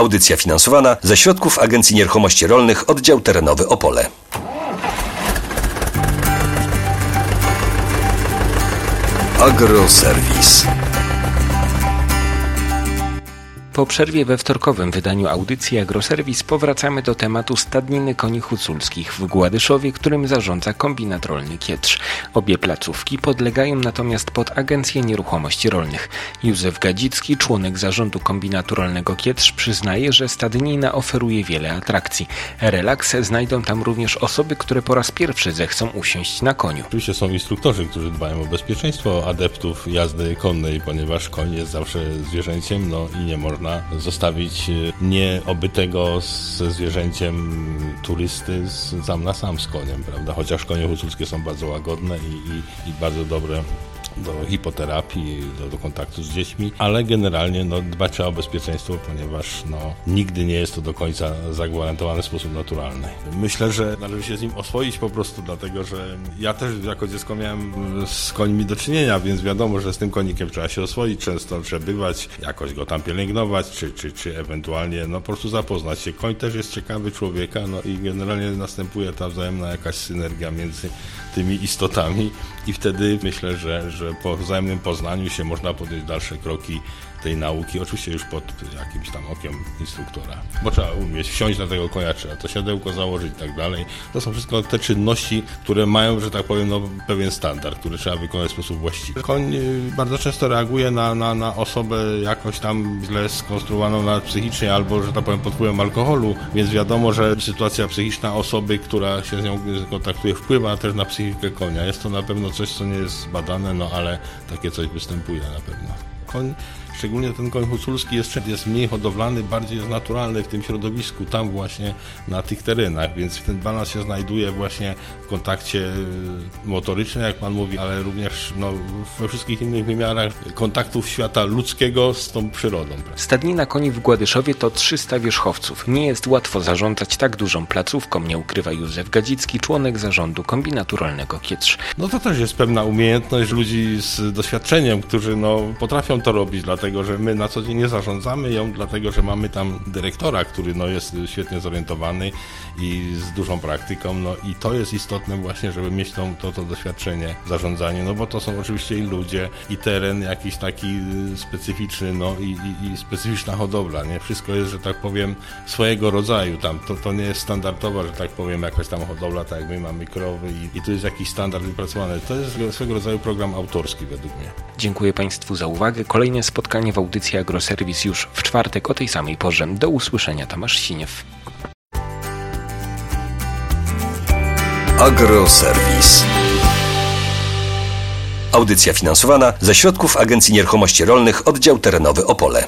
Audycja finansowana ze środków Agencji Nieruchomości Rolnych, Oddział Terenowy Opole. Agroserwis. Po przerwie we wtorkowym wydaniu audycji Agroserwis powracamy do tematu stadniny koni huculskich w Gładyszowie, którym zarządza kombinat rolny Kietrz. Obie placówki podlegają natomiast pod Agencję Nieruchomości Rolnych. Józef Gadzicki, członek zarządu kombinatu rolnego Kietrz, przyznaje, że stadnina oferuje wiele atrakcji. Relaks znajdą tam również osoby, które po raz pierwszy zechcą usiąść na koniu. Oczywiście są instruktorzy, którzy dbają o bezpieczeństwo adeptów jazdy konnej, ponieważ koń jest zawsze zwierzęciem, i nie można zostawić nieobytego ze zwierzęciem turysty sam na sam z koniem, prawda? Chociaż konie huculskie są bardzo łagodne i bardzo dobre do hipoterapii, do kontaktu z dziećmi, ale generalnie dbać trzeba o bezpieczeństwo, ponieważ nigdy nie jest to do końca zagwarantowane w sposób naturalny. Myślę, że należy się z nim oswoić po prostu, dlatego że ja też jako dziecko miałem z końmi do czynienia, więc wiadomo, że z tym konikiem trzeba się oswoić, często przebywać, jakoś go tam pielęgnować, czy ewentualnie po prostu zapoznać się. Koń też jest ciekawy człowieka, i generalnie następuje ta wzajemna jakaś synergia między tymi istotami i wtedy myślę, że po wzajemnym poznaniu się można podjąć dalsze kroki tej nauki, oczywiście już pod jakimś tam okiem instruktora. Bo trzeba umieć wsiąść na tego konia, trzeba to siodełko założyć i tak dalej. To są wszystko te czynności, które mają, że tak powiem, pewien standard, który trzeba wykonać w sposób właściwy. Koń bardzo często reaguje na osobę jakoś tam źle skonstruowaną nawet psychicznie albo, że tak powiem, pod wpływem alkoholu, więc wiadomo, że sytuacja psychiczna osoby, która się z nią kontaktuje, wpływa też na psychikę konia. Jest to na pewno coś, co nie jest badane, ale takie coś występuje na pewno. Koń, szczególnie ten koń huculski jest mniej hodowlany, bardziej jest naturalny w tym środowisku, tam właśnie na tych terenach, więc ten balans się znajduje właśnie w kontakcie motorycznym, jak pan mówi, ale również we wszystkich innych wymiarach kontaktów świata ludzkiego z tą przyrodą. Stadnina koni w Gładyszowie to 300 wierzchowców. Nie jest łatwo zarządzać tak dużą placówką, nie ukrywa Józef Gadzicki, członek zarządu kombinatu rolnego Kietrz. To też jest pewna umiejętność ludzi z doświadczeniem, którzy potrafią to robić, dlatego że my na co dzień nie zarządzamy ją, dlatego że mamy tam dyrektora, który jest świetnie zorientowany i z dużą praktyką, i to jest istotne właśnie, żeby mieć to doświadczenie w zarządzaniu, bo to są oczywiście i ludzie, i teren jakiś taki specyficzny, i specyficzna hodowla, nie? Wszystko jest, że tak powiem, swojego rodzaju tam, to nie jest standardowa, że tak powiem, jakaś tam hodowla, tak jak my mamy krowy i tu jest jakiś standard wypracowany. To jest swego rodzaju program autorski według mnie. Dziękuję Państwu za uwagę. Kolejne spotkanie w audycji Agroserwis już w czwartek o tej samej porze. Do usłyszenia, Tomasz Siniew. Agroserwis. Audycja finansowana ze środków Agencji Nieruchomości Rolnych, Oddział Terenowy Opole.